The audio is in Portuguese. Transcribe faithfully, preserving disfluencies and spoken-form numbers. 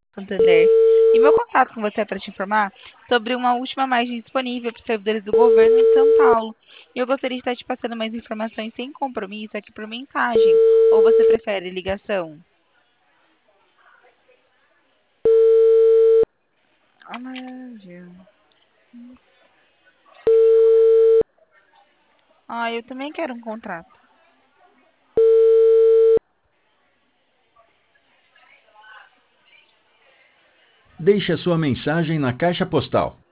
Santander. E meu contato com você é para te informar sobre uma última margem disponível para os servidores do governo de São Paulo. E eu gostaria de estar te passando mais informações sem compromisso aqui por mensagem. Ou você prefere ligação? Ah, Deus. Ah, eu também quero um contrato. Deixe a sua mensagem na caixa postal